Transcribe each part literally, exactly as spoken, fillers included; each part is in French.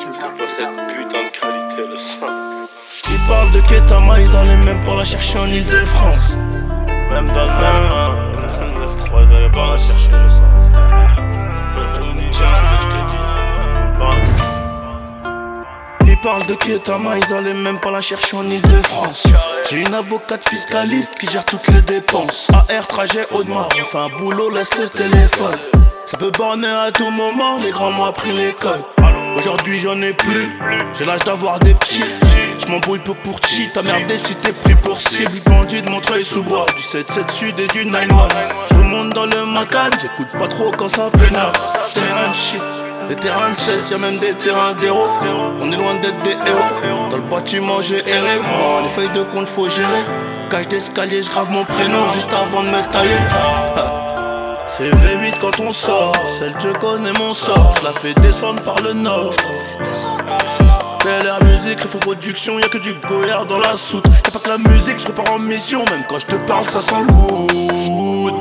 C'est pas cette putain de qualité le sang. Ils parlent de Ketama, ils allaient même pas la chercher en Ile-de-France. Même dans le même hein. neuf trois, ils allaient pas la chercher le sang. Tiens, je te dis. Banks. Ils parlent de Ketama, ils allaient même pas la chercher en Ile-de-France. J'ai une avocate fiscaliste qui gère toutes les dépenses. A R, trajet, Audemars, on fait un boulot, laisse le téléphone. Ça peut borner à tout moment, les grands m'ont appris l'école. Aujourd'hui j'en ai plus, j'ai l'âge d'avoir des petits. J'm'embrouille peu pour chi, t'as merdé si t'es pris pour cible. Bandit de Montreuil sous bois, du sept sept sud et du neuf un. J'remonte dans le Macan, j'écoute pas trop quand ça pénave. Terrain de shit, les terrains de seize, y'a même des terrains d'héros. On est loin d'être des héros, dans le bâtiment j'ai erré. Moi, les feuilles de compte faut gérer. Cage d'escalier, j'grave mon prénom juste avant de me tailler. C'est V huit quand on sort, celle je connais mon sort, je la fais descendre par le nord. Bel Air Musique, Refrain Production, y'a que du goyard dans la soute. Y'a pas que la musique, je repars en mission, même quand je te parle ça sent le wood.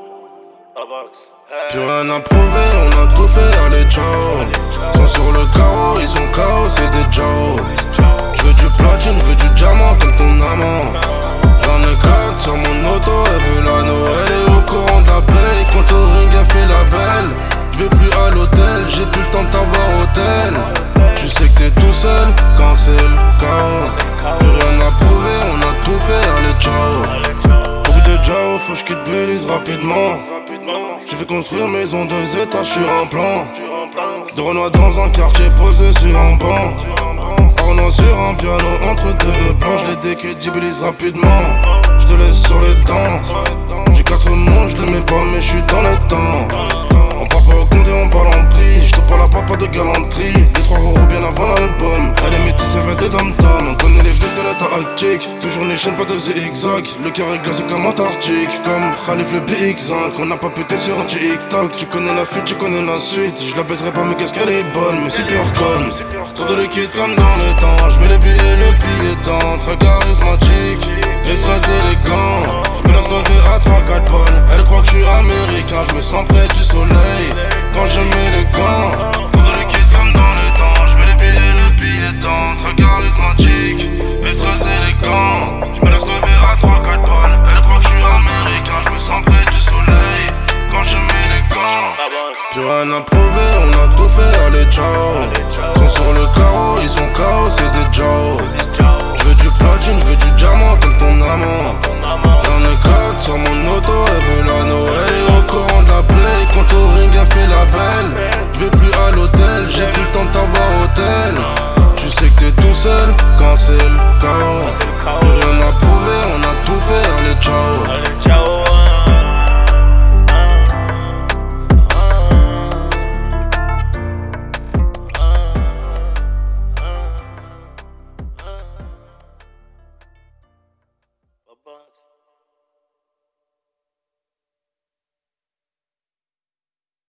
Plus rien à prouver, on a tout fait, allez ciao. Sont sur le carreau, ils sont K O, c'est des Joe. J'veux du platine, j'veux du diamant comme ton amant. J'en ai quatre sur mon auto, elle veut la Noël. Elle est au courant de la paye, quand au ring elle fait la belle. J'vais plus à l'hôtel, j'ai plus le temps de t'avoir hôtel. Tu sais que t'es tout seul quand c'est le chaos. Plus rien à prouver, on a tout fait, allez ciao. Au bout de Jao, faut que j'quitte Belize rapidement. J'ai fait construire maison deux étages sur un plan. De Renoir dans un quartier posé sur un banc. Ornant sur un piano entre deux plans. Je les décrédibilise rapidement. Je te laisse sur les dents. J'ai quatre mots, je les mets pas mais je suis dans le temps. On parle pas au compte et on parle en prix. Je te parle à part pas de galanterie. Les trois euros bien avant l'album. Elle est métisse, elle va des dom-tom. On connaît les faits, c'est la tactique. Toujours les chaînes, pas de zigzag. Le cœur est glacé comme Antarctique. Comme Khalif le B X cinq. On n'a pas pété sur un TikTok. Tu connais la fuite, tu connais la suite. Je la baiserai pas mais qu'est-ce qu'elle est bonne. Mais c'est pure conne. Trop de liquide comme dans le temps. Je mets les billets, le billet temps. Très charismatique et très élégant. Je me laisse lever à trois quatre balles. Elle croit que je suis américain. Je me sens près du soleil quand je mets les gants. Trop de liquide comme dans le temps. Je mets les billets, le billet temps. Très charismatique et très élégant. Je me laisse lever à trois quatre balles. Elle croit que je suis américain. Je me sens près du soleil quand je mets les gants. Plus rien à prouver, on a tout fait, allez ciao. Sont sur le carreau, ils sont K O, c'est des Joe. J'veux du platine, j'veux du diamant comme ton amant. J'en ai quatre sur mon auto, elle veut la Noël. Elle est au courant de la play, quand au ring elle fait la belle. J'vais plus à l'hôtel, j'ai plus le temps de t'avoir hôtel. Tu sais que t'es tout seul quand c'est le chaos. Plus rien à prouver, on a tout fait, allez ciao.